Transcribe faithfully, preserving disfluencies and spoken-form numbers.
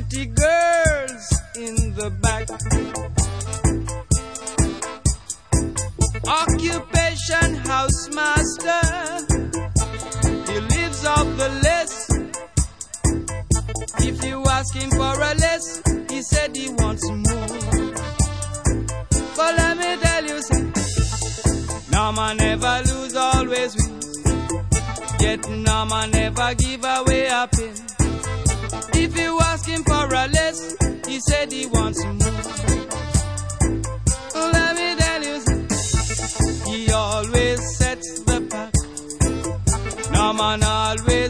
pretty girls in the back. Occupation housemaster, he lives off the list. If you ask him for a list, he said he wants more. But let me tell you something, no man never lose, always win. Yet no man never give away a pin. If you ask him for a less, he said he wants more. Let me tell you something, he always sets the pack. No man always